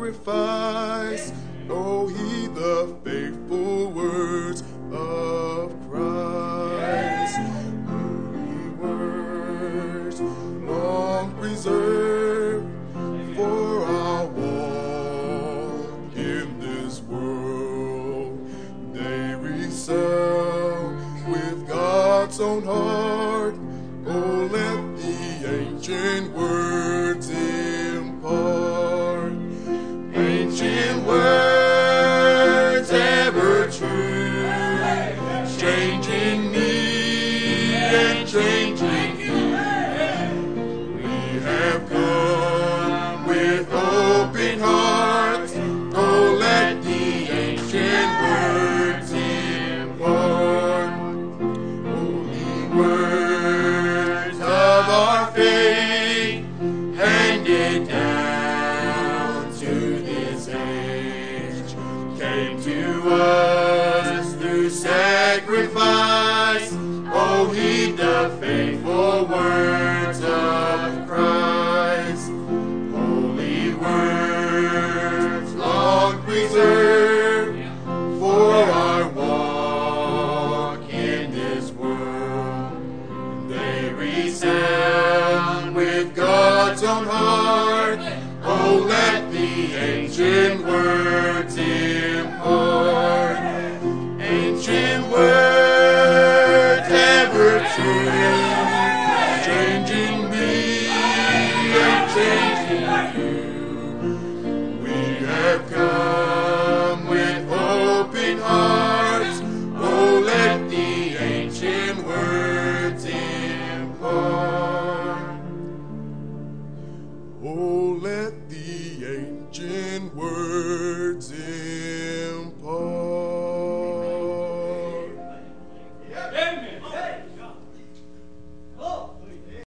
sacrifice. Oh, heed the faithful words of Christ. Holy words, long preserved for our walk in this world. They resound with God's own heart. Oh, let the ancient words impart. Ancient words ever true, changing me and changing you. We have come with open hearts. Oh, let the ancient words impart. Holy words of our faith, handed down to this age, came to us through sacrifice. Oh, heed the faithful words of Christ. Holy words, long preserved for our walk in this world. They resound with God's own heart. Oh, let the ancient words impart. Ancient words